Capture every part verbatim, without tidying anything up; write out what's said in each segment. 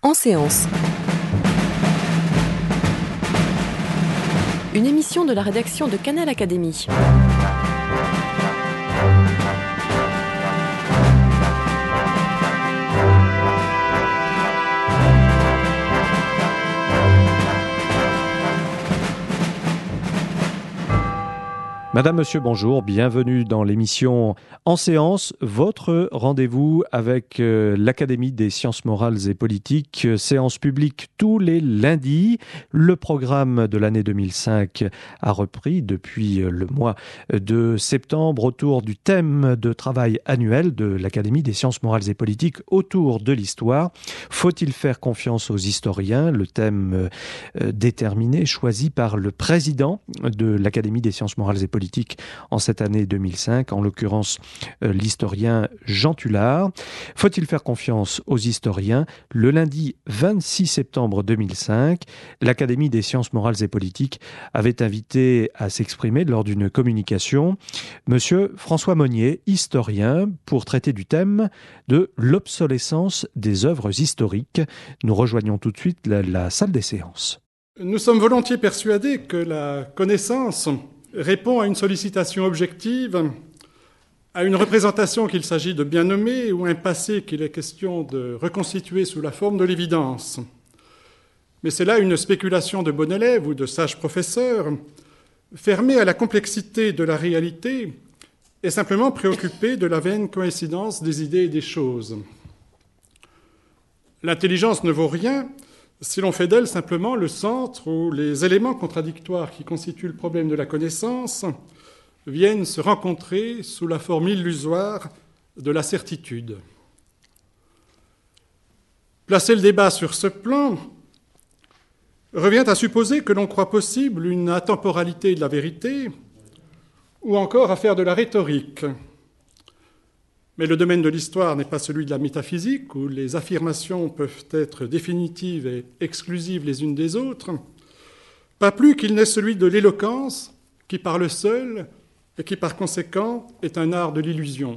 En séance. Une émission de la rédaction de Canal Académie. Madame, Monsieur, bonjour, bienvenue dans l'émission En séance, votre rendez-vous avec euh, l'Académie des sciences morales et politiques, euh, séance publique tous les lundis. Le programme de l'année deux mille cinq a repris depuis euh, le mois de septembre autour du thème de travail annuel de l'Académie des sciences morales et politiques autour de l'histoire. Faut-il faire confiance aux historiens ? Le thème euh, déterminé, choisi par le président de l'Académie des sciences morales et politiques en cette année deux mille cinq, en l'occurrence euh, l'historien Jean Tullard. Faut-il faire confiance aux historiens ? Le lundi vingt-six septembre deux mille cinq, l'Académie des sciences morales et politiques avait invité à s'exprimer lors d'une communication Monsieur François Monnier, historien, pour traiter du thème de l'obsolescence des œuvres historiques. Nous rejoignons tout de suite la, la salle des séances. Nous sommes volontiers persuadés que la connaissance répond à une sollicitation objective, à une représentation qu'il s'agit de bien nommer ou un passé qu'il est question de reconstituer sous la forme de l'évidence. Mais c'est là une spéculation de bon élève ou de sage professeur, fermée à la complexité de la réalité et simplement préoccupée de la vaine coïncidence des idées et des choses. L'intelligence ne vaut rien si l'on fait d'elle simplement le centre où les éléments contradictoires qui constituent le problème de la connaissance viennent se rencontrer sous la forme illusoire de la certitude. Placer le débat sur ce plan revient à supposer que l'on croit possible une atemporalité de la vérité ou encore à faire de la rhétorique. Mais le domaine de l'histoire n'est pas celui de la métaphysique, où les affirmations peuvent être définitives et exclusives les unes des autres, pas plus qu'il n'est celui de l'éloquence, qui parle seul et qui par conséquent est un art de l'illusion.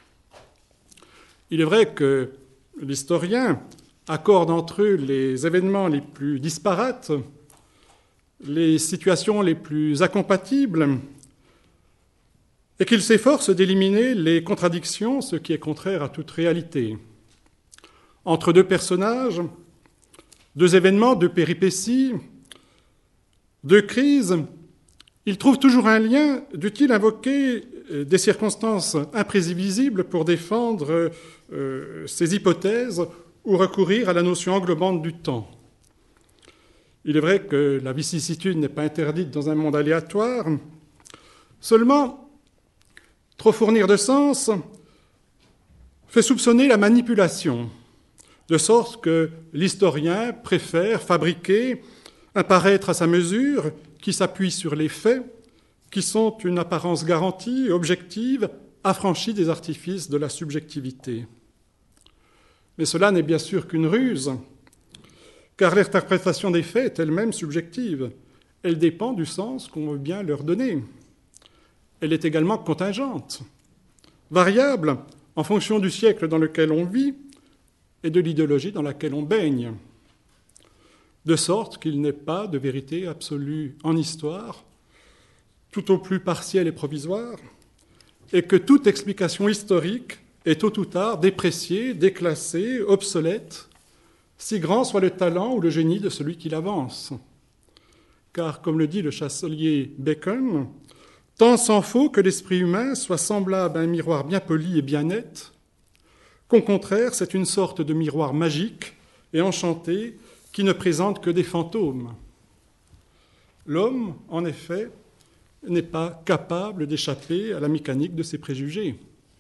Il est vrai que l'historien accorde entre eux les événements les plus disparates, les situations les plus incompatibles, et qu'il s'efforce d'éliminer les contradictions, ce qui est contraire à toute réalité. Entre deux personnages, deux événements, deux péripéties, deux crises, il trouve toujours un lien, dût-il invoquer des circonstances imprévisibles pour défendre euh, ses hypothèses ou recourir à la notion englobante du temps. Il est vrai que la vicissitude n'est pas interdite dans un monde aléatoire, seulement trop fournir de sens fait soupçonner la manipulation, de sorte que l'historien préfère fabriquer un paraître à sa mesure qui s'appuie sur les faits, qui sont une apparence garantie, objective, affranchie des artifices de la subjectivité. Mais cela n'est bien sûr qu'une ruse, car l'interprétation des faits est elle-même subjective. Elle dépend du sens qu'on veut bien leur donner. Elle est également contingente, variable en fonction du siècle dans lequel on vit et de l'idéologie dans laquelle on baigne, de sorte qu'il n'est pas de vérité absolue en histoire, tout au plus partielle et provisoire, et que toute explication historique est tôt ou tard dépréciée, déclassée, obsolète, si grand soit le talent ou le génie de celui qui l'avance. Car, comme le dit le chancelier Bacon, tant s'en faut que l'esprit humain soit semblable à un miroir bien poli et bien net, qu'au contraire, c'est une sorte de miroir magique et enchanté qui ne présente que des fantômes. L'homme, en effet, n'est pas capable d'échapper à la mécanique de ses préjugés.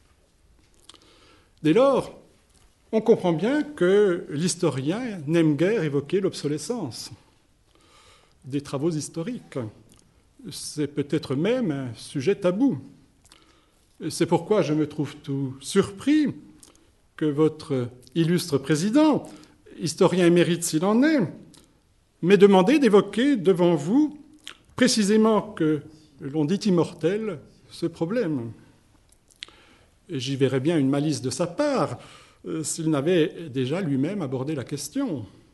Dès lors, on comprend bien que l'historien n'aime guère évoquer l'obsolescence des travaux historiques. C'est peut-être même un sujet tabou. C'est pourquoi je me trouve tout surpris que votre illustre président, historien émérite s'il en est, m'ait demandé d'évoquer devant vous précisément que l'on dit immortel ce problème. Et j'y verrais bien une malice de sa part euh, s'il n'avait déjà lui-même abordé la question.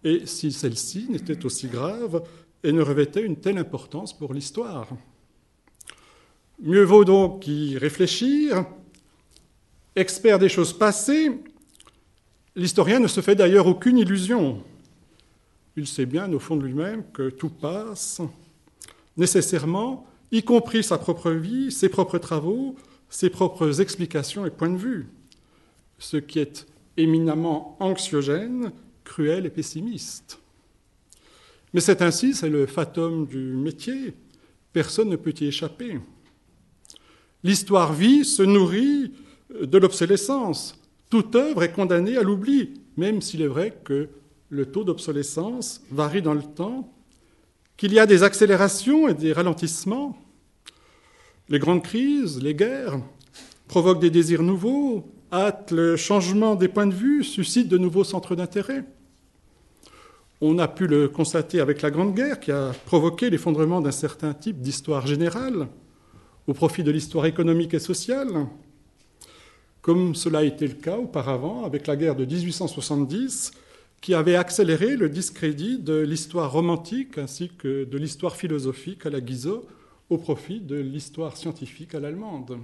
et si celle-ci n'était aussi grave et ne revêtait une telle importance pour l'histoire. Mieux vaut donc y réfléchir. Expert des choses passées, l'historien ne se fait d'ailleurs aucune illusion. Il sait bien au fond de lui-même que tout passe nécessairement, y compris sa propre vie, ses propres travaux, ses propres explications et points de vue, ce qui est éminemment anxiogène, cruel et pessimiste. Mais c'est ainsi, c'est le fatum du métier, personne ne peut y échapper. L'histoire vit, se nourrit de l'obsolescence. Toute œuvre est condamnée à l'oubli, même s'il est vrai que le taux d'obsolescence varie dans le temps, qu'il y a des accélérations et des ralentissements. Les grandes crises, les guerres, provoquent des désirs nouveaux, hâtent le changement des points de vue, suscitent de nouveaux centres d'intérêt. On a pu le constater avec la Grande Guerre, qui a provoqué l'effondrement d'un certain type d'histoire générale, au profit de l'histoire économique et sociale, comme cela a été le cas auparavant avec la guerre de dix-huit cent soixante-dix, qui avait accéléré le discrédit de l'histoire romantique ainsi que de l'histoire philosophique à la Guizot, au profit de l'histoire scientifique à l'allemande.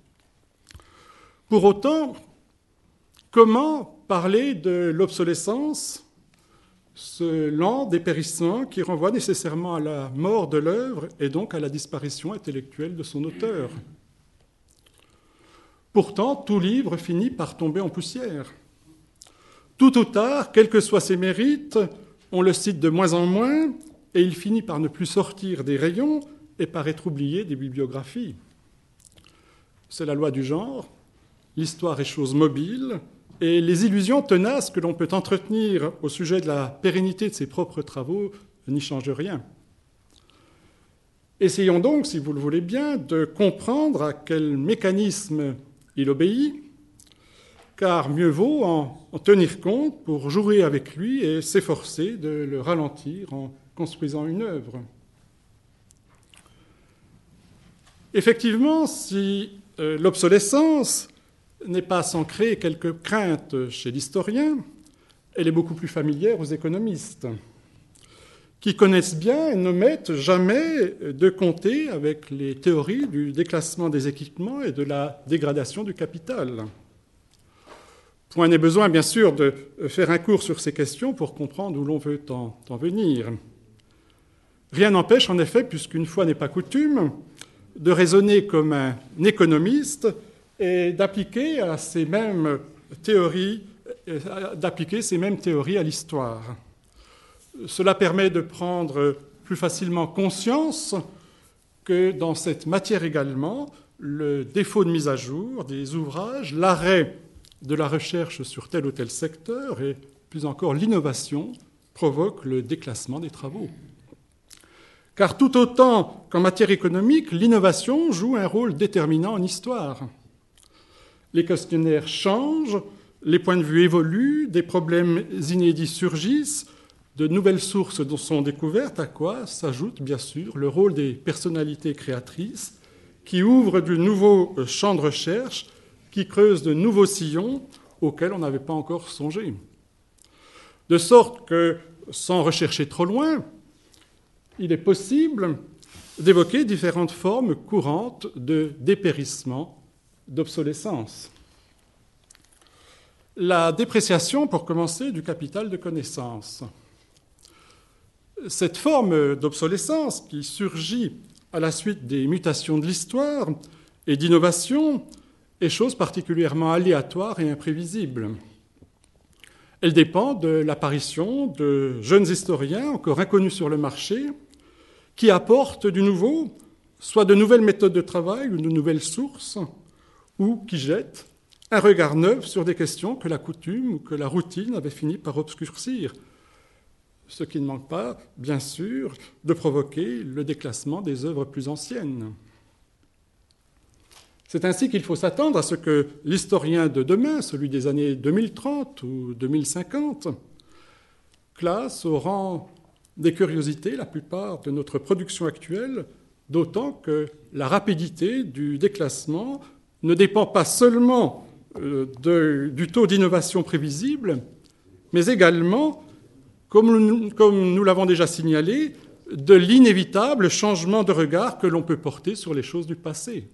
Pour autant, comment parler de l'obsolescence, ce lent dépérissement qui renvoie nécessairement à la mort de l'œuvre et donc à la disparition intellectuelle de son auteur? Pourtant, tout livre finit par tomber en poussière. Tout ou tard, quels que soient ses mérites, on le cite de moins en moins et il finit par ne plus sortir des rayons et par être oublié des bibliographies. C'est la loi du genre, l'histoire est chose mobile et les illusions tenaces que l'on peut entretenir au sujet de la pérennité de ses propres travaux n'y changent rien. Essayons donc, si vous le voulez bien, de comprendre à quel mécanisme il obéit, car mieux vaut en, en tenir compte pour jouer avec lui et s'efforcer de le ralentir en construisant une œuvre. Effectivement, si euh, l'obsolescence n'est pas sans créer quelques craintes chez l'historien, elle est beaucoup plus familière aux économistes, qui connaissent bien et n'omettent jamais de compter avec les théories du déclassement des équipements et de la dégradation du capital. Point n'est besoin, bien sûr, de faire un cours sur ces questions pour comprendre où l'on veut en, en venir. Rien n'empêche, en effet, puisqu'une fois n'est pas coutume, de raisonner comme un économiste et d'appliquer à ces mêmes théories, d'appliquer ces mêmes théories à l'histoire. Cela permet de prendre plus facilement conscience que dans cette matière également, le défaut de mise à jour des ouvrages, l'arrêt de la recherche sur tel ou tel secteur et plus encore l'innovation provoque le déclassement des travaux. Car tout autant qu'en matière économique, l'innovation joue un rôle déterminant en histoire. Les questionnaires changent, les points de vue évoluent, des problèmes inédits surgissent, de nouvelles sources sont découvertes, à quoi s'ajoute bien sûr le rôle des personnalités créatrices qui ouvrent de nouveaux champs de recherche, qui creusent de nouveaux sillons auxquels on n'avait pas encore songé. De sorte que, sans rechercher trop loin, il est possible d'évoquer différentes formes courantes de dépérissement, d'obsolescence. La dépréciation, pour commencer, du capital de connaissance. Cette forme d'obsolescence qui surgit à la suite des mutations de l'histoire et d'innovation est chose particulièrement aléatoire et imprévisible. Elle dépend de l'apparition de jeunes historiens encore inconnus sur le marché qui apportent du nouveau, soit de nouvelles méthodes de travail ou de nouvelles sources, ou qui jettent un regard neuf sur des questions que la coutume ou que la routine avait fini par obscurcir, ce qui ne manque pas, bien sûr, de provoquer le déclassement des œuvres plus anciennes. C'est ainsi qu'il faut s'attendre à ce que l'historien de demain, celui des années deux mille trente ou deux mille cinquante, classe au rang des curiosités la plupart de notre production actuelle, d'autant que la rapidité du déclassement ne dépend pas seulement de, du taux d'innovation prévisible, mais également, comme, comme nous l'avons déjà signalé, de l'inévitable changement de regard que l'on peut porter sur les choses du passé.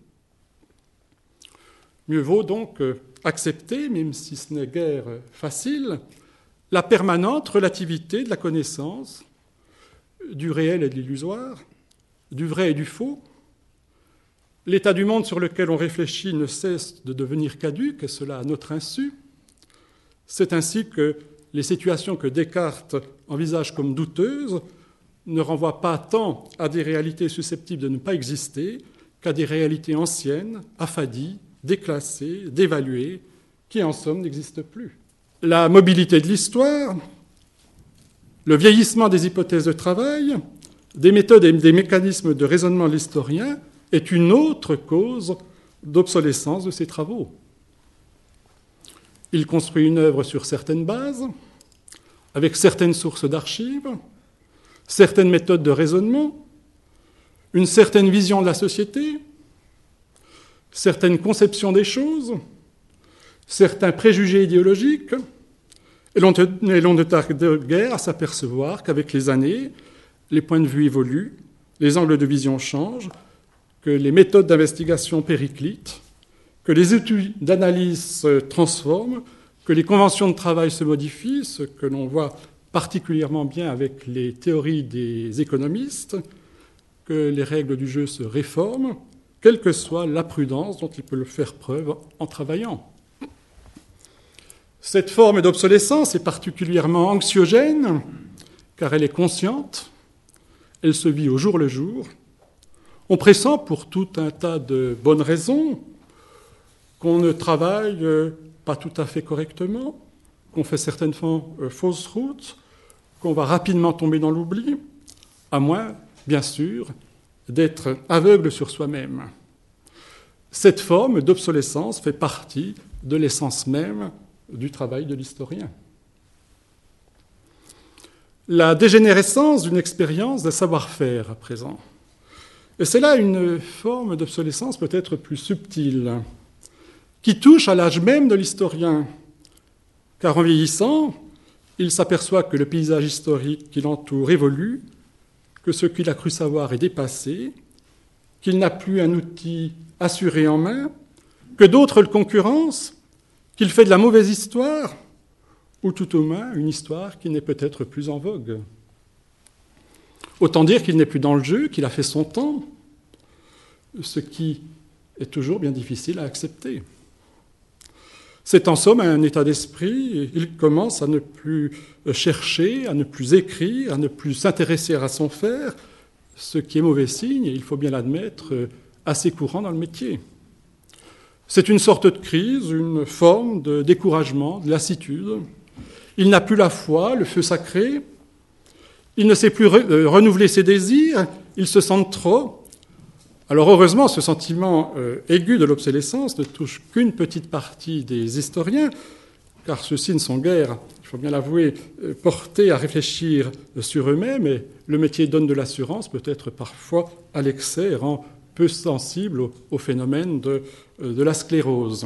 Mieux vaut donc accepter, même si ce n'est guère facile, la permanente relativité de la connaissance, du réel et de l'illusoire, du vrai et du faux. L'état du monde sur lequel on réfléchit ne cesse de devenir caduc, et cela à notre insu. C'est ainsi que les situations que Descartes envisage comme douteuses ne renvoient pas tant à des réalités susceptibles de ne pas exister qu'à des réalités anciennes, affadies, déclassées, dévaluées, qui en somme n'existent plus. La mobilité de l'histoire, le vieillissement des hypothèses de travail, des méthodes et des mécanismes de raisonnement de l'historien est une autre cause d'obsolescence de ses travaux. Il construit une œuvre sur certaines bases, avec certaines sources d'archives, certaines méthodes de raisonnement, une certaine vision de la société, certaines conceptions des choses, certains préjugés idéologiques, et l'on ne tarde guère à s'apercevoir qu'avec les années, les points de vue évoluent, les angles de vision changent, que les méthodes d'investigation périclitent, que les outils d'analyse se transforment, que les conventions de travail se modifient, ce que l'on voit particulièrement bien avec les théories des économistes, que les règles du jeu se réforment, quelle que soit la prudence dont il peut faire preuve en travaillant. Cette forme d'obsolescence est particulièrement anxiogène, car elle est consciente, elle se vit au jour le jour. On pressent pour tout un tas de bonnes raisons qu'on ne travaille pas tout à fait correctement, qu'on fait certaines fois fausses routes, qu'on va rapidement tomber dans l'oubli, à moins, bien sûr, d'être aveugle sur soi-même. Cette forme d'obsolescence fait partie de l'essence même du travail de l'historien. La dégénérescence d'une expérience, d'un savoir-faire à présent. Et c'est là une forme d'obsolescence peut-être plus subtile, qui touche à l'âge même de l'historien, car en vieillissant, il s'aperçoit que le paysage historique qui l'entoure évolue, que ce qu'il a cru savoir est dépassé, qu'il n'a plus un outil assuré en main, que d'autres le concurrencent, qu'il fait de la mauvaise histoire, ou tout au moins une histoire qui n'est peut-être plus en vogue. Autant dire qu'il n'est plus dans le jeu, qu'il a fait son temps, ce qui est toujours bien difficile à accepter. C'est en somme un état d'esprit, il commence à ne plus chercher, à ne plus écrire, à ne plus s'intéresser à son faire, ce qui est mauvais signe, et il faut bien l'admettre, assez courant dans le métier. C'est une sorte de crise, une forme de découragement, de lassitude. Il n'a plus la foi, le feu sacré, il ne sait plus re- renouveler ses désirs, il se sent trop. Alors heureusement, ce sentiment euh, aigu de l'obsolescence ne touche qu'une petite partie des historiens, car ceux-ci ne sont guère, il faut bien l'avouer, euh, portés à réfléchir sur eux-mêmes, et le métier donne de l'assurance, peut-être parfois à l'excès, et rend peu sensible au, au phénomène de, euh, de la sclérose.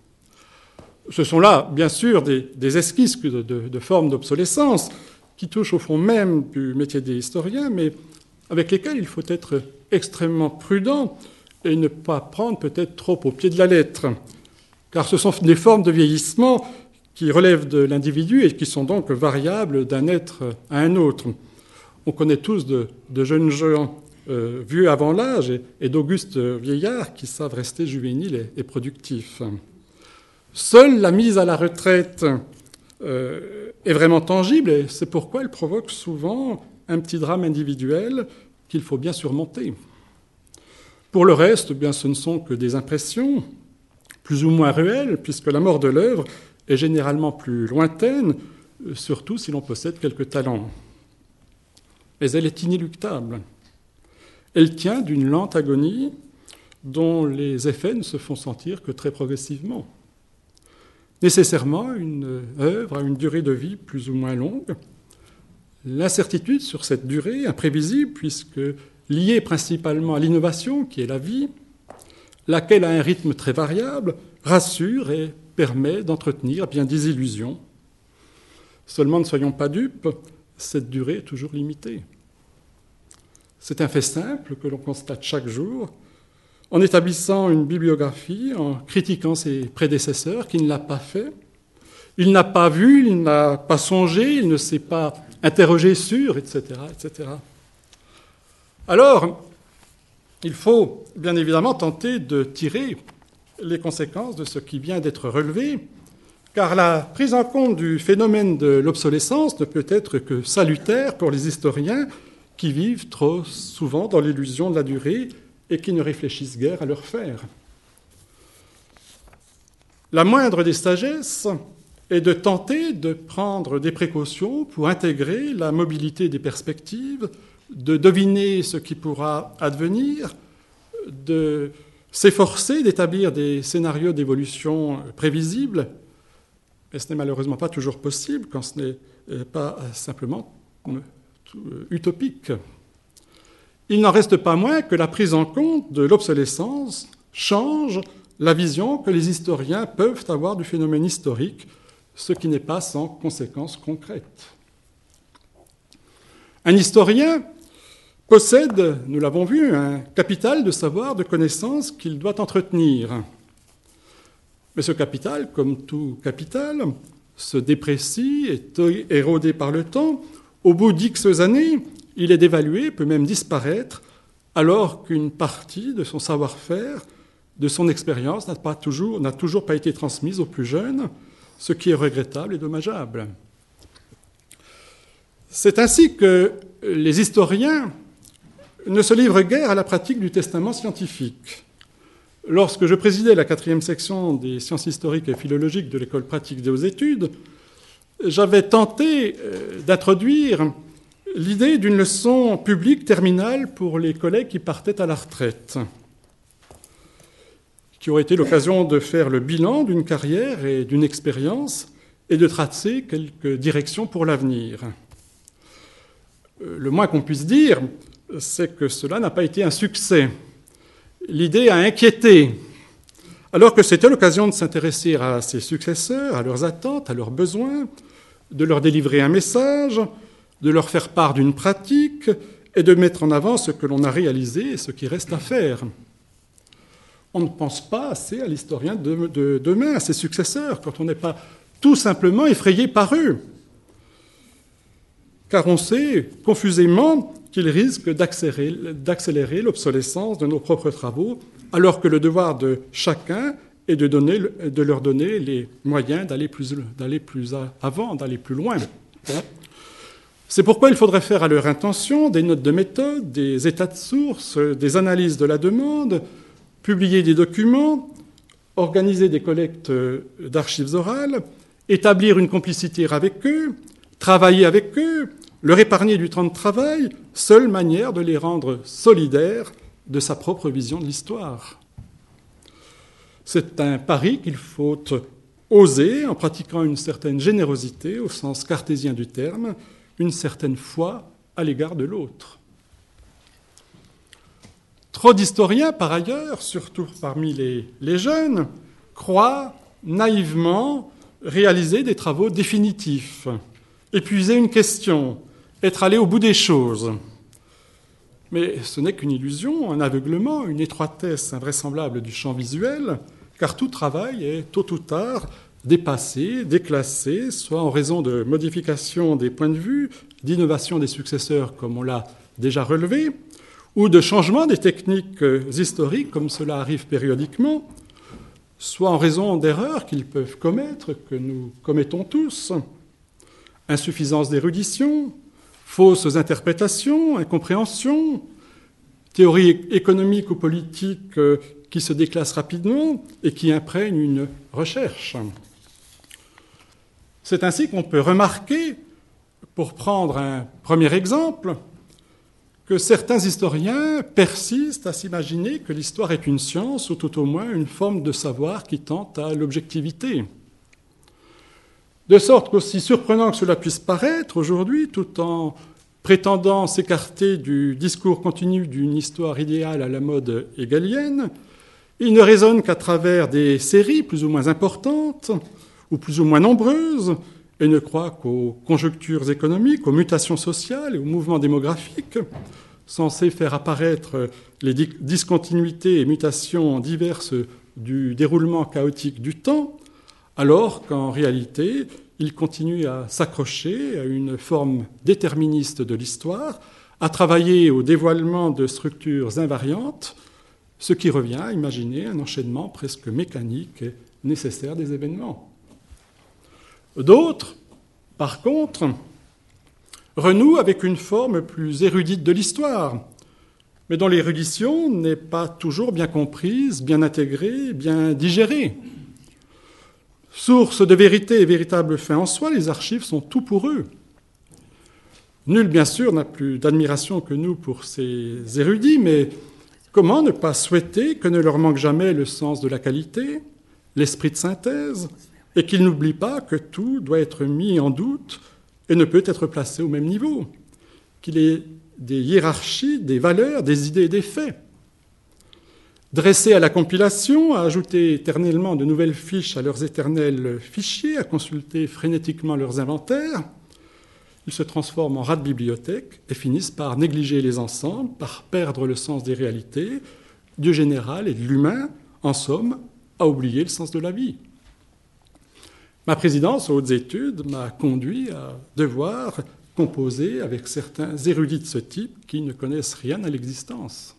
Ce sont là, bien sûr, des, des esquisses de, de, de formes d'obsolescence qui touchent au fond même du métier des historiens, mais avec lesquels il faut être extrêmement prudent et ne pas prendre peut-être trop au pied de la lettre, car ce sont des formes de vieillissement qui relèvent de l'individu et qui sont donc variables d'un être à un autre. On connaît tous de, de jeunes gens euh, vieux avant l'âge et, et d'augustes vieillards qui savent rester juvéniles et, et productifs. Seule la mise à la retraite euh, est vraiment tangible et c'est pourquoi elle provoque souvent un petit drame individuel qu'il faut bien surmonter. Pour le reste, eh bien, ce ne sont que des impressions, plus ou moins réelles, puisque la mort de l'œuvre est généralement plus lointaine, surtout si l'on possède quelques talents. Mais elle est inéluctable. Elle tient d'une lente agonie dont les effets ne se font sentir que très progressivement. Nécessairement, une œuvre a une durée de vie plus ou moins longue. L'incertitude sur cette durée, imprévisible, puisque liée principalement à l'innovation, qui est la vie, laquelle a un rythme très variable, rassure et permet d'entretenir bien des illusions. Seulement, ne soyons pas dupes, cette durée est toujours limitée. C'est un fait simple que l'on constate chaque jour en établissant une bibliographie, en critiquant ses prédécesseurs qui ne l'a pas fait. Il n'a pas vu, il n'a pas songé, il ne s'est pas interrogé sur, et cetera, et cetera. Alors, il faut bien évidemment tenter de tirer les conséquences de ce qui vient d'être relevé, car la prise en compte du phénomène de l'obsolescence ne peut être que salutaire pour les historiens qui vivent trop souvent dans l'illusion de la durée et qui ne réfléchissent guère à leur faire. La moindre des sagesses est de tenter de prendre des précautions pour intégrer la mobilité des perspectives, de deviner ce qui pourra advenir, de s'efforcer d'établir des scénarios d'évolution prévisibles, mais ce n'est malheureusement pas toujours possible quand ce n'est pas simplement utopique. Il n'en reste pas moins que la prise en compte de l'obsolescence change la vision que les historiens peuvent avoir du phénomène historique, ce qui n'est pas sans conséquences concrètes. Un historien possède, nous l'avons vu, un capital de savoir, de connaissances qu'il doit entretenir. Mais ce capital, comme tout capital, se déprécie, est érodé par le temps. Au bout d'X années, il est dévalué, peut même disparaître, alors qu'une partie de son savoir-faire, de son expérience n'a pas toujours, n'a toujours pas été transmise aux plus jeunes, ce qui est regrettable et dommageable. C'est ainsi que les historiens ne se livrent guère à la pratique du testament scientifique. Lorsque je présidais la quatrième section des sciences historiques et philologiques de l'école pratique des hautes études, j'avais tenté d'introduire l'idée d'une leçon publique terminale pour les collègues qui partaient à la retraite, qui aurait été l'occasion de faire le bilan d'une carrière et d'une expérience et de tracer quelques directions pour l'avenir. Le moins qu'on puisse dire, c'est que cela n'a pas été un succès. L'idée a inquiété, alors que c'était l'occasion de s'intéresser à ses successeurs, à leurs attentes, à leurs besoins, de leur délivrer un message, de leur faire part d'une pratique et de mettre en avant ce que l'on a réalisé et ce qui reste à faire. On ne pense pas assez à l'historien de, de demain, à ses successeurs, quand on n'est pas tout simplement effrayé par eux. Car on sait confusément qu'ils risquent d'accélérer, d'accélérer l'obsolescence de nos propres travaux, alors que le devoir de chacun est de, donner, de leur donner les moyens d'aller plus, d'aller plus avant, d'aller plus loin. C'est pourquoi il faudrait faire à leur intention des notes de méthode, des états de source, des analyses de la demande, publier des documents, organiser des collectes d'archives orales, établir une complicité avec eux, travailler avec eux, leur épargner du temps de travail, seule manière de les rendre solidaires de sa propre vision de l'histoire. C'est un pari qu'il faut oser en pratiquant une certaine générosité au sens cartésien du terme, une certaine foi à l'égard de l'autre. Trop d'historiens, par ailleurs, surtout parmi les, les jeunes, croient naïvement réaliser des travaux définitifs, épuiser une question, être allé au bout des choses. Mais ce n'est qu'une illusion, un aveuglement, une étroitesse invraisemblable du champ visuel, car tout travail est tôt ou tard dépassé, déclassé, soit en raison de modifications des points de vue, d'innovation des successeurs, comme on l'a déjà relevé, ou de changement des techniques historiques, comme cela arrive périodiquement, soit en raison d'erreurs qu'ils peuvent commettre, que nous commettons tous, insuffisance d'érudition, fausses interprétations, incompréhensions, théories économiques ou politiques qui se déclassent rapidement et qui imprègnent une recherche. C'est ainsi qu'on peut remarquer, pour prendre un premier exemple, que certains historiens persistent à s'imaginer que l'histoire est une science ou tout au moins une forme de savoir qui tente à l'objectivité. De sorte qu'aussi surprenant que cela puisse paraître aujourd'hui, tout en prétendant s'écarter du discours continu d'une histoire idéale à la mode hegelienne, il ne raisonne qu'à travers des séries plus ou moins importantes ou plus ou moins nombreuses et ne croit qu'aux conjonctures économiques, aux mutations sociales et aux mouvements démographiques, censés faire apparaître les discontinuités et mutations diverses du déroulement chaotique du temps, alors qu'en réalité, il continue à s'accrocher à une forme déterministe de l'histoire, à travailler au dévoilement de structures invariantes, ce qui revient à imaginer un enchaînement presque mécanique et nécessaire des événements. D'autres, par contre, renouent avec une forme plus érudite de l'histoire, mais dont l'érudition n'est pas toujours bien comprise, bien intégrée, bien digérée. Source de vérité et véritable fin en soi, les archives sont tout pour eux. Nul, bien sûr, n'a plus d'admiration que nous pour ces érudits, mais comment ne pas souhaiter que ne leur manque jamais le sens de la qualité, l'esprit de synthèse, et qu'ils n'oublient pas que tout doit être mis en doute et ne peut être placé au même niveau, qu'il y ait des hiérarchies, des valeurs, des idées et des faits. Dressés à la compilation, à ajouter éternellement de nouvelles fiches à leurs éternels fichiers, à consulter frénétiquement leurs inventaires, ils se transforment en rats de bibliothèque et finissent par négliger les ensembles, par perdre le sens des réalités, du général et de l'humain, en somme, à oublier le sens de la vie. Ma présidence aux hautes études m'a conduit à devoir composer avec certains érudits de ce type qui ne connaissent rien à l'existence.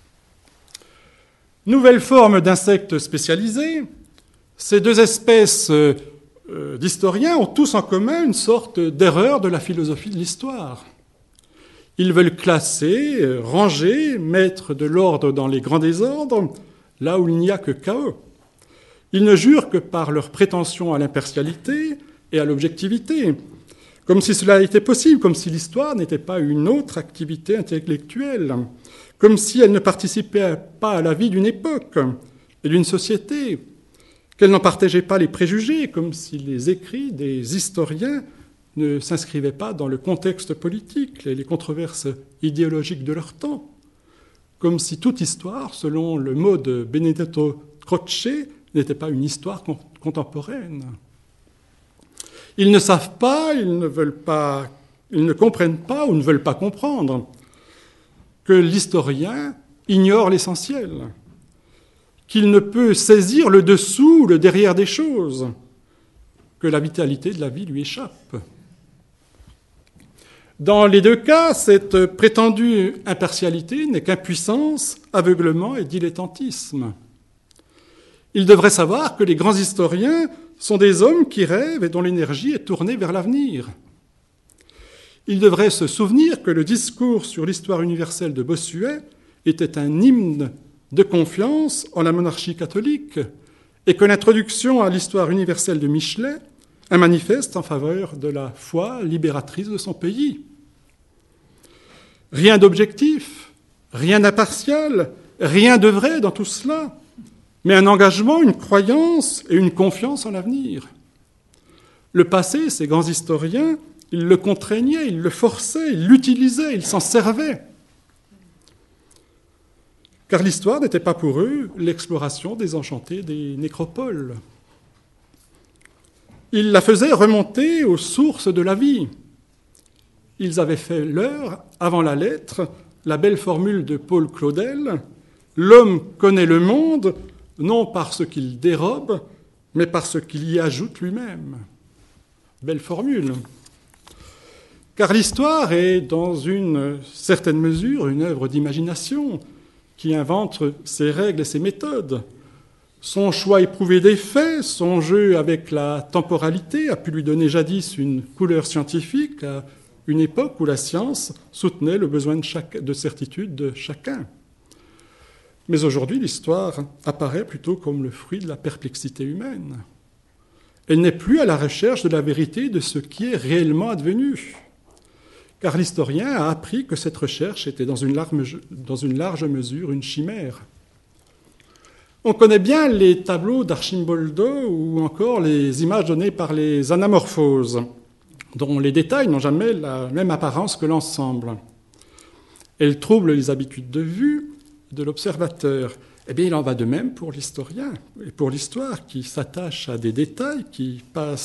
Nouvelle forme d'insectes spécialisés, ces deux espèces euh, d'historiens ont tous en commun une sorte d'erreur de la philosophie de l'histoire. Ils veulent classer, ranger, mettre de l'ordre dans les grands désordres, là où il n'y a que chaos. Ils ne jurent que par leur prétention à l'impartialité et à l'objectivité, comme si cela était possible, comme si l'histoire n'était pas une autre activité intellectuelle, comme si elle ne participait pas à la vie d'une époque et d'une société, qu'elle n'en partageait pas les préjugés, comme si les écrits des historiens ne s'inscrivaient pas dans le contexte politique, les controverses idéologiques de leur temps, comme si toute histoire, selon le mot de Benedetto Croce, n'était pas une histoire contemporaine. Ils ne savent pas, ils ne veulent pas, ils ne comprennent pas ou ne veulent pas comprendre que l'historien ignore l'essentiel, qu'il ne peut saisir le dessous ou le derrière des choses, que la vitalité de la vie lui échappe. Dans les deux cas, cette prétendue impartialité n'est qu'impuissance, aveuglement et dilettantisme. Il devrait savoir que les grands historiens sont des hommes qui rêvent et dont l'énergie est tournée vers l'avenir. Il devrait se souvenir que le discours sur l'histoire universelle de Bossuet était un hymne de confiance en la monarchie catholique et que l'introduction à l'histoire universelle de Michelet, un manifeste en faveur de la foi libératrice de son pays. Rien d'objectif, rien d'impartial, rien de vrai dans tout cela, mais un engagement, une croyance et une confiance en l'avenir. Le passé, ces grands historiens, ils le contraignaient, ils le forçaient, ils l'utilisaient, ils s'en servaient. Car l'histoire n'était pas pour eux l'exploration désenchantée des nécropoles. Ils la faisaient remonter aux sources de la vie. Ils avaient fait leur, avant la lettre, la belle formule de Paul Claudel « L'homme connaît le monde, non par ce qu'il dérobe, mais par ce qu'il y ajoute lui-même. » Belle formule. Car l'histoire est, dans une certaine mesure, une œuvre d'imagination qui invente ses règles et ses méthodes. Son choix éprouvé des faits, son jeu avec la temporalité a pu lui donner jadis une couleur scientifique à une époque où la science soutenait le besoin de, chaque, de certitude de chacun. Mais aujourd'hui, l'histoire apparaît plutôt comme le fruit de la perplexité humaine. Elle n'est plus à la recherche de la vérité de ce qui est réellement advenu. Car l'historien a appris que cette recherche était dans une large, dans une large mesure une chimère. On connaît bien les tableaux d'Archimboldo ou encore les images données par les anamorphoses, dont les détails n'ont jamais la même apparence que l'ensemble. Elles troublent les habitudes de vue de l'observateur. Eh bien, il en va de même pour l'historien et pour l'histoire qui s'attache à des détails, qui passe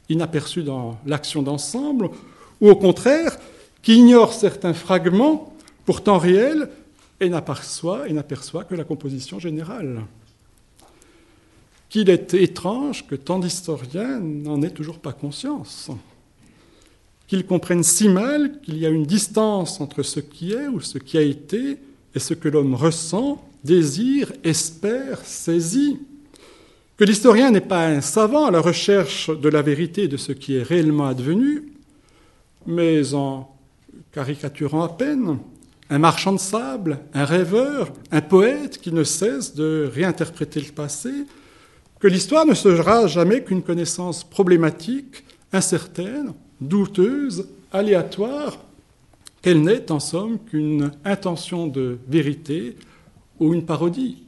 inaperçu dans l'action d'ensemble, ou au contraire, qui ignore certains fragments pourtant réels et n'aperçoit, et n'aperçoit que la composition générale. Qu'il est étrange que tant d'historiens n'en aient toujours pas conscience, qu'ils comprennent si mal qu'il y a une distance entre ce qui est ou ce qui a été et ce que l'homme ressent, désire, espère, saisit, que l'historien n'est pas un savant à la recherche de la vérité de ce qui est réellement advenu, mais en caricaturant à peine, un marchand de sable, un rêveur, un poète qui ne cesse de réinterpréter le passé, que l'histoire ne sera jamais qu'une connaissance problématique, incertaine, douteuse, aléatoire, qu'elle n'est en somme qu'une intention de vérité ou une parodie.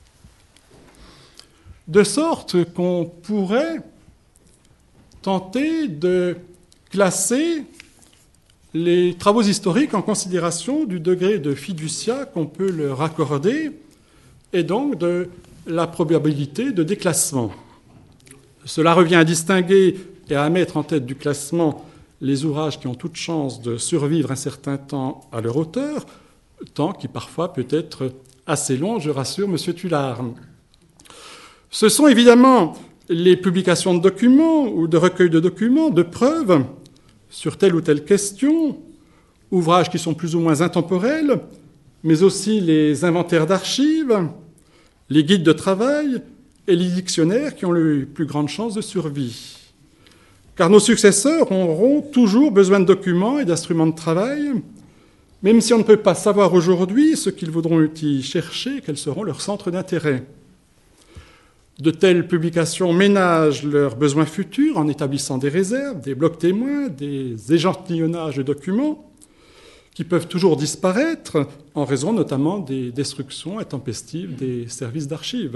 De sorte qu'on pourrait tenter de classer les travaux historiques en considération du degré de fiducia qu'on peut leur accorder et donc de la probabilité de déclassement. Cela revient à distinguer et à mettre en tête du classement les ouvrages qui ont toute chance de survivre un certain temps à leur auteur, temps qui parfois peut être assez long, je rassure M. Tullard. Ce sont évidemment les publications de documents ou de recueils de documents, de preuves sur telle ou telle question, ouvrages qui sont plus ou moins intemporels, mais aussi les inventaires d'archives, les guides de travail et les dictionnaires qui ont les plus grandes chances de survie. Car nos successeurs auront toujours besoin de documents et d'instruments de travail, même si on ne peut pas savoir aujourd'hui ce qu'ils voudront y chercher, quels seront leurs centres d'intérêt. De telles publications ménagent leurs besoins futurs en établissant des réserves, des blocs témoins, des échantillonnages de documents qui peuvent toujours disparaître en raison notamment des destructions intempestives des services d'archives.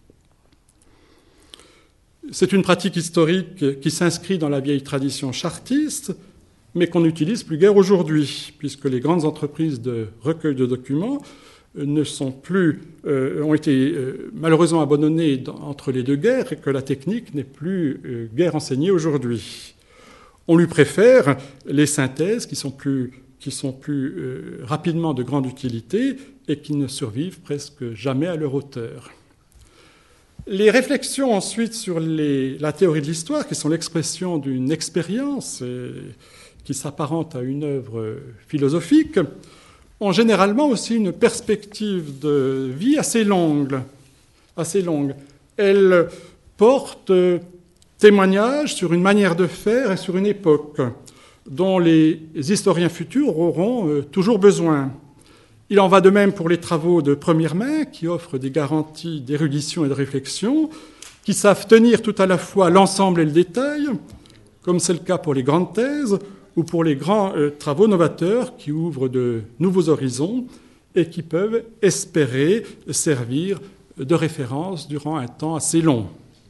C'est une pratique historique qui s'inscrit dans la vieille tradition chartiste, mais qu'on n'utilise plus guère aujourd'hui, puisque les grandes entreprises de recueil de documents ne sont plus, euh, ont été euh, malheureusement abandonnées dans, entre les deux guerres et que la technique n'est plus euh, guère enseignée aujourd'hui. On lui préfère les synthèses qui sont plus, qui sont plus euh, rapidement de grande utilité et qui ne survivent presque jamais à leur auteur. Les réflexions ensuite sur les, la théorie de l'histoire, qui sont l'expression d'une expérience et qui s'apparente à une œuvre philosophique, ont généralement aussi une perspective de vie assez longue. Assez longue. Elles portent témoignage sur une manière de faire et sur une époque dont les historiens futurs auront toujours besoin. Il en va de même pour les travaux de première main qui offrent des garanties d'érudition et de réflexion, qui savent tenir tout à la fois l'ensemble et le détail, comme c'est le cas pour les grandes thèses ou pour les grands euh, travaux novateurs qui ouvrent de nouveaux horizons et qui peuvent espérer servir de référence durant un temps assez long.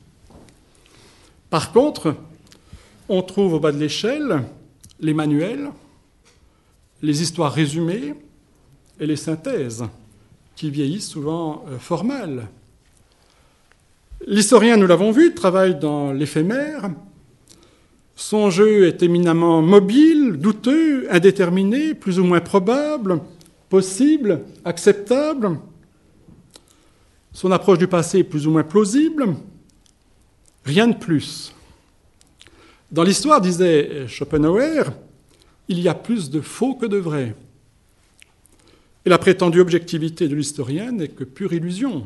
Par contre, on trouve au bas de l'échelle les manuels, les histoires résumées et les synthèses, qui vieillissent souvent euh, fort mal. L'historien, nous l'avons vu, travaille dans l'éphémère. Son jeu est éminemment mobile, douteux, indéterminé, plus ou moins probable, possible, acceptable. Son approche du passé est plus ou moins plausible. Rien de plus. Dans l'histoire, disait Schopenhauer, il y a plus de faux que de vrai. Et la prétendue objectivité de l'historien n'est que pure illusion.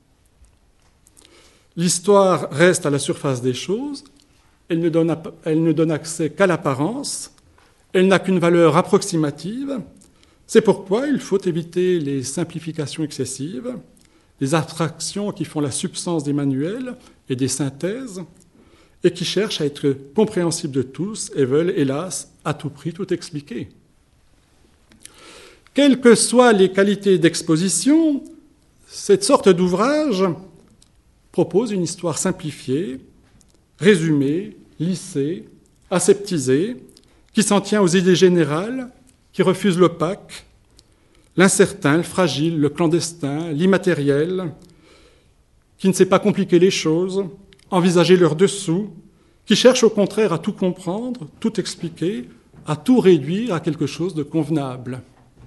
L'histoire reste à la surface des choses, elle ne donne, elle ne donne accès qu'à l'apparence, elle n'a qu'une valeur approximative. C'est pourquoi il faut éviter les simplifications excessives, les abstractions qui font la substance des manuels et des synthèses, et qui cherchent à être compréhensibles de tous et veulent, hélas, à tout prix tout expliquer. Quelles que soient les qualités d'exposition, cette sorte d'ouvrage propose une histoire simplifiée, résumée, lissée, aseptisée, qui s'en tient aux idées générales, qui refuse l'opaque, l'incertain, le fragile, le clandestin, l'immatériel, qui ne sait pas compliquer les choses, envisager leur dessous, qui cherche au contraire à tout comprendre, tout expliquer, à tout réduire à quelque chose de convenable.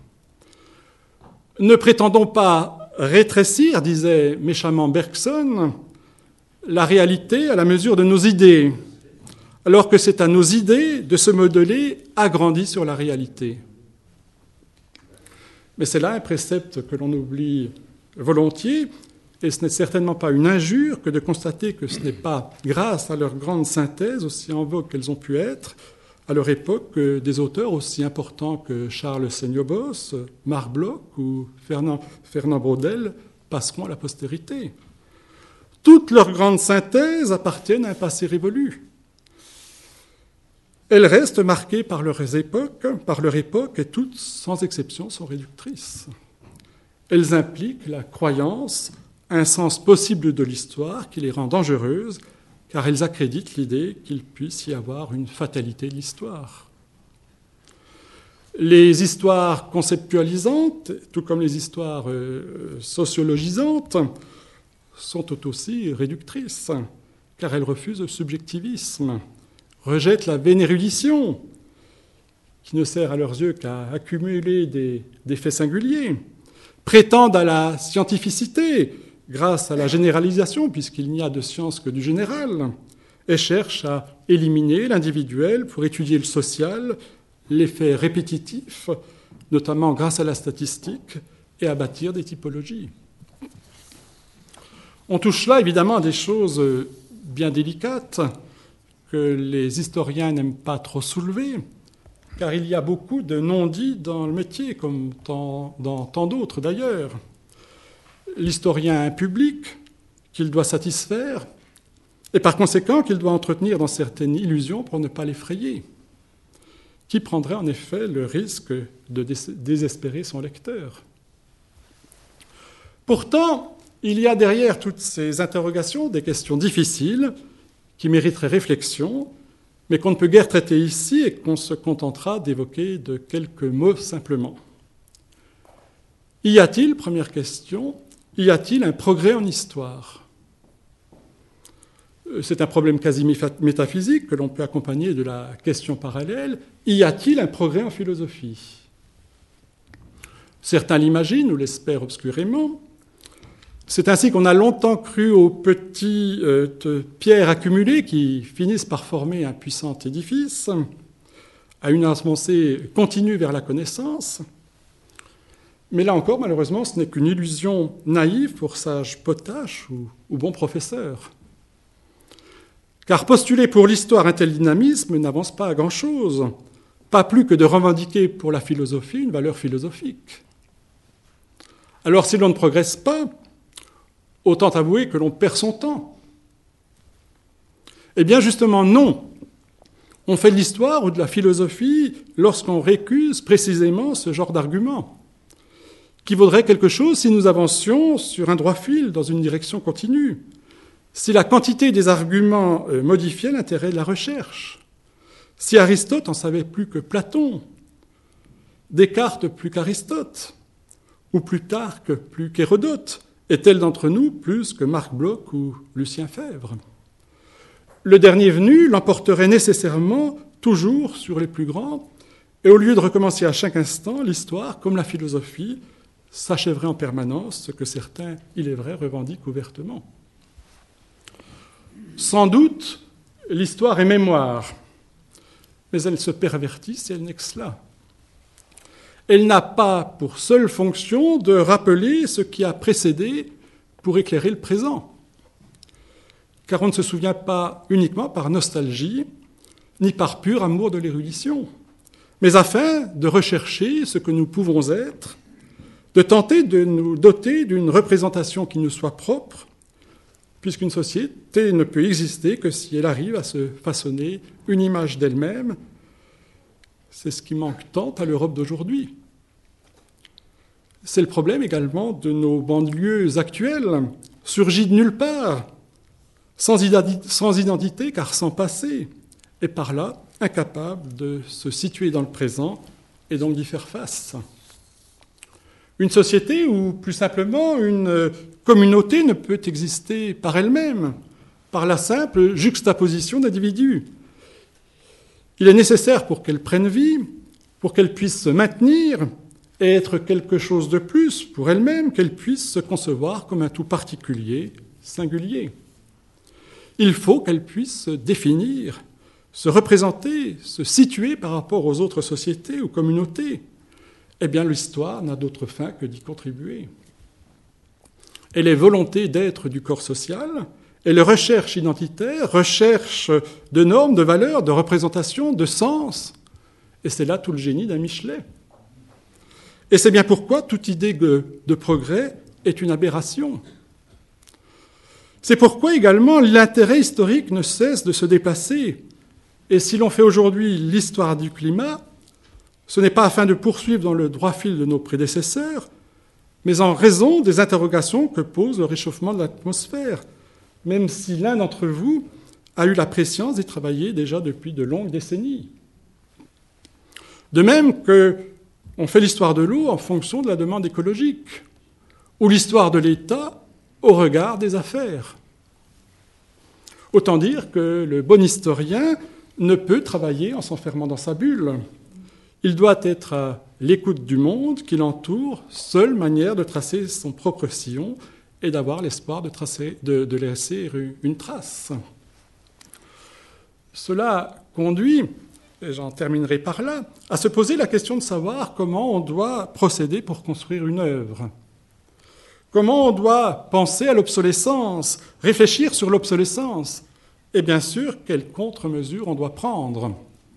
Ne prétendons pas rétrécir, disait méchamment Bergson, la réalité à la mesure de nos idées, alors que c'est à nos idées de se modeler agrandis sur la réalité. Mais c'est là un précepte que l'on oublie volontiers, et ce n'est certainement pas une injure que de constater que ce n'est pas grâce à leurs grandes synthèses, aussi en vogue qu'elles ont pu être, à leur époque, que des auteurs aussi importants que Charles Seignobos, Marc Bloch ou Fernand, Fernand Braudel passeront à la postérité. Toutes leurs grandes synthèses appartiennent à un passé révolu. Elles restent marquées par leurs époques, par leur époque, et toutes, sans exception, sont réductrices. Elles impliquent la croyance, un sens possible de l'histoire qui les rend dangereuses, car elles accréditent l'idée qu'il puisse y avoir une fatalité de l'histoire. Les histoires conceptualisantes, tout comme les histoires euh, sociologisantes, sont tout aussi réductrices, car elles refusent le subjectivisme, rejettent la vénérudition, qui ne sert à leurs yeux qu'à accumuler des, des faits singuliers, prétendent à la scientificité grâce à la généralisation, puisqu'il n'y a de science que du général, et cherchent à éliminer l'individuel pour étudier le social, les faits répétitifs, notamment grâce à la statistique, et à bâtir des typologies. On touche là évidemment à des choses bien délicates, que les historiens n'aiment pas trop soulever, car il y a beaucoup de non-dits dans le métier, comme dans, dans tant d'autres d'ailleurs. L'historien a un public qu'il doit satisfaire, et par conséquent qu'il doit entretenir dans certaines illusions pour ne pas l'effrayer. Qui prendrait en effet le risque de désespérer son lecteur? Pourtant, il y a derrière toutes ces interrogations des questions difficiles, qui mériterait réflexion, mais qu'on ne peut guère traiter ici et qu'on se contentera d'évoquer de quelques mots simplement. Y a-t-il, première question, y a-t-il un progrès en histoire? C'est un problème quasi métaphysique que l'on peut accompagner de la question parallèle. Y a-t-il un progrès en philosophie? Certains l'imaginent ou l'espèrent obscurément. C'est ainsi qu'on a longtemps cru aux petites euh, pierres accumulées qui finissent par former un puissant édifice, à une avancée continue vers la connaissance. Mais là encore, malheureusement, ce n'est qu'une illusion naïve pour sages potaches ou, ou bons professeurs. Car postuler pour l'histoire un tel dynamisme n'avance pas à grand-chose, pas plus que de revendiquer pour la philosophie une valeur philosophique. Alors si l'on ne progresse pas, autant avouer que l'on perd son temps. Eh bien, justement, non. On fait de l'histoire ou de la philosophie lorsqu'on récuse précisément ce genre d'argument, qui vaudrait quelque chose si nous avancions sur un droit fil dans une direction continue, si la quantité des arguments modifiait l'intérêt de la recherche, si Aristote en savait plus que Platon, Descartes plus qu'Aristote, ou Plutarque plus qu'Hérodote, et tel d'entre nous plus que Marc Bloch ou Lucien Febvre. Le dernier venu l'emporterait nécessairement toujours sur les plus grands, et au lieu de recommencer à chaque instant, l'histoire, comme la philosophie, s'achèverait en permanence, ce que certains, il est vrai, revendiquent ouvertement. Sans doute, l'histoire est mémoire, mais elle se pervertit si elle n'est que cela. Elle n'a pas pour seule fonction de rappeler ce qui a précédé pour éclairer le présent. Car on ne se souvient pas uniquement par nostalgie, ni par pur amour de l'érudition, mais afin de rechercher ce que nous pouvons être, de tenter de nous doter d'une représentation qui nous soit propre, puisqu'une société ne peut exister que si elle arrive à se façonner une image d'elle-même. C'est ce qui manque tant à l'Europe d'aujourd'hui. C'est le problème également de nos banlieues actuelles, surgies de nulle part, sans identité car sans passé, et par là incapables de se situer dans le présent et donc d'y faire face. Une société où, plus simplement, une communauté ne peut exister par elle-même, par la simple juxtaposition d'individus. Il est nécessaire pour qu'elles prennent vie, pour qu'elles puissent se maintenir et être quelque chose de plus pour elles-mêmes, qu'elles puissent se concevoir comme un tout particulier, singulier. Il faut qu'elles puissent se définir, se représenter, se situer par rapport aux autres sociétés ou communautés. Eh bien, l'histoire n'a d'autre fin que d'y contribuer. Et les volontés d'être du corps social, et les recherches identitaires, recherches de normes, de valeurs, de représentations, de sens. Et c'est là tout le génie d'un Michelet. Et c'est bien pourquoi toute idée de, de progrès est une aberration. C'est pourquoi également l'intérêt historique ne cesse de se déplacer. Et si l'on fait aujourd'hui l'histoire du climat, ce n'est pas afin de poursuivre dans le droit fil de nos prédécesseurs, mais en raison des interrogations que pose le réchauffement de l'atmosphère, même si l'un d'entre vous a eu la prescience d'y travailler déjà depuis de longues décennies. De même qu'on fait l'histoire de l'eau en fonction de la demande écologique, ou l'histoire de l'État au regard des affaires. Autant dire que le bon historien ne peut travailler en s'enfermant dans sa bulle. Il doit être à l'écoute du monde qui l'entoure, seule manière de tracer son propre sillon et d'avoir l'espoir de, tracer, de, de laisser une trace. Cela conduit, et j'en terminerai par là, à se poser la question de savoir comment on doit procéder pour construire une œuvre. Comment on doit penser à l'obsolescence, réfléchir sur l'obsolescence, et bien sûr, quelles contre-mesures on doit prendre.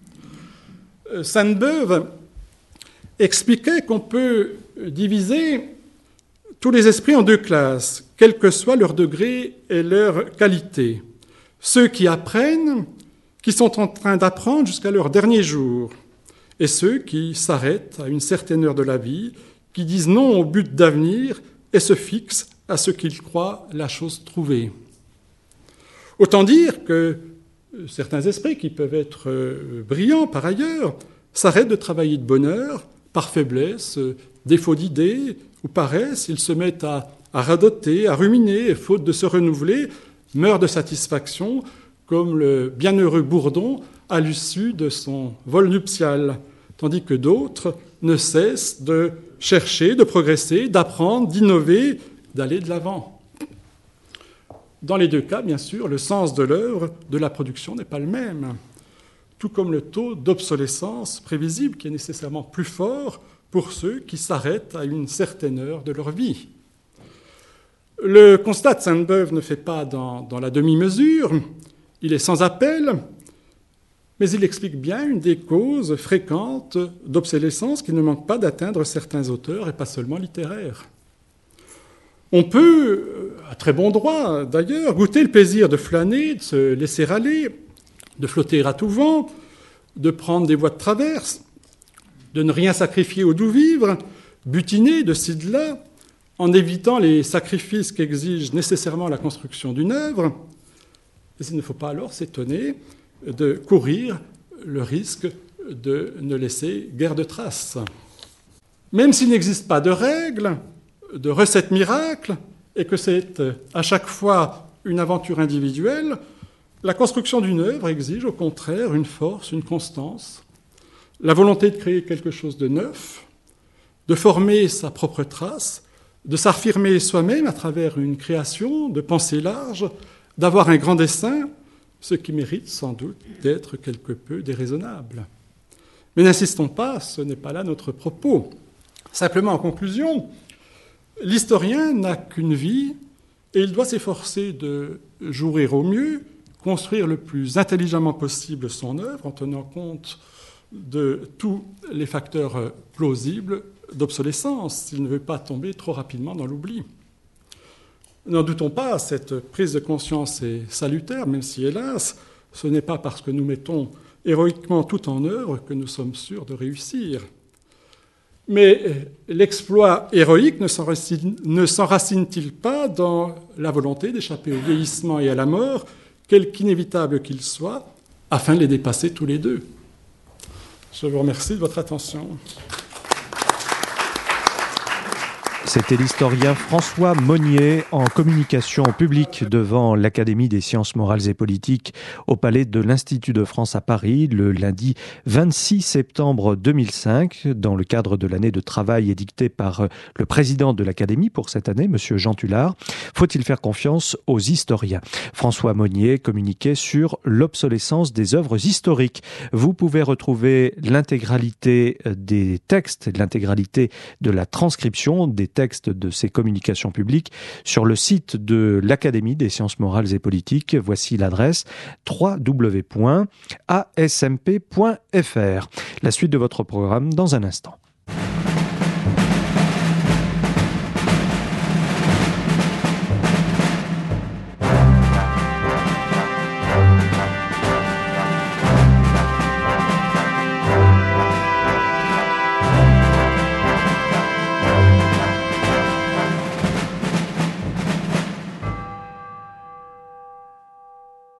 Sainte-Beuve expliquait qu'on peut diviser tous les esprits en deux classes, quel que soit leur degré et leur qualité. Ceux qui apprennent, qui sont en train d'apprendre jusqu'à leur dernier jour, et ceux qui s'arrêtent à une certaine heure de la vie, qui disent non au but d'avenir et se fixent à ce qu'ils croient la chose trouvée. Autant dire que certains esprits, qui peuvent être brillants par ailleurs, s'arrêtent de travailler de bonne heure, par faiblesse, défaut d'idées ou paresse, ils se mettent à, à radoter, à ruminer, et faute de se renouveler, meurent de satisfaction, comme le bienheureux Bourdon à l'issue de son vol nuptial, tandis que d'autres ne cessent de chercher, de progresser, d'apprendre, d'innover, d'aller de l'avant. Dans les deux cas, bien sûr, le sens de l'œuvre, de la production n'est pas le même, tout comme le taux d'obsolescence prévisible qui est nécessairement plus fort pour ceux qui s'arrêtent à une certaine heure de leur vie. Le constat de Sainte-Beuve ne fait pas dans, dans la demi-mesure, il est sans appel, mais il explique bien une des causes fréquentes d'obsolescence qui ne manque pas d'atteindre certains auteurs, et pas seulement littéraires. On peut, à très bon droit d'ailleurs, goûter le plaisir de flâner, de se laisser aller, de flotter à tout vent, de prendre des voies de traverse, de ne rien sacrifier au doux vivre, butiner de ci de là, en évitant les sacrifices qu'exige nécessairement la construction d'une œuvre. Et il ne faut pas alors s'étonner de courir le risque de ne laisser guère de traces. Même s'il n'existe pas de règles, de recettes miracles, et que c'est à chaque fois une aventure individuelle, la construction d'une œuvre exige au contraire une force, une constance, la volonté de créer quelque chose de neuf, de former sa propre trace, de s'affirmer soi-même à travers une création, de penser large, d'avoir un grand dessein, ce qui mérite sans doute d'être quelque peu déraisonnable. Mais n'insistons pas, ce n'est pas là notre propos. Simplement, en conclusion, l'historien n'a qu'une vie et il doit s'efforcer de jouer au mieux, construire le plus intelligemment possible son œuvre en tenant compte de tous les facteurs plausibles d'obsolescence, s'il ne veut pas tomber trop rapidement dans l'oubli. N'en doutons pas, cette prise de conscience est salutaire, même si, hélas, ce n'est pas parce que nous mettons héroïquement tout en œuvre que nous sommes sûrs de réussir. Mais l'exploit héroïque ne s'enracine, ne s'enracine-t-il pas dans la volonté d'échapper au vieillissement et à la mort, quelque inévitable qu'il soit, afin de les dépasser tous les deux ? Je vous remercie de votre attention. C'était l'historien François Monnier en communication publique devant l'Académie des sciences morales et politiques au Palais de l'Institut de France à Paris le lundi vingt-six septembre deux mille cinq dans le cadre de l'année de travail édictée par le président de l'Académie pour cette année, monsieur Jean Tullard. Faut-il faire confiance aux historiens ? François Monnier communiquait sur l'obsolescence des œuvres historiques. Vous pouvez retrouver l'intégralité des textes, l'intégralité de la transcription des textes de ces communications publiques sur le site de l'Académie des sciences morales et politiques. Voici l'adresse w w w point a s m p point f r. La suite de votre programme dans un instant.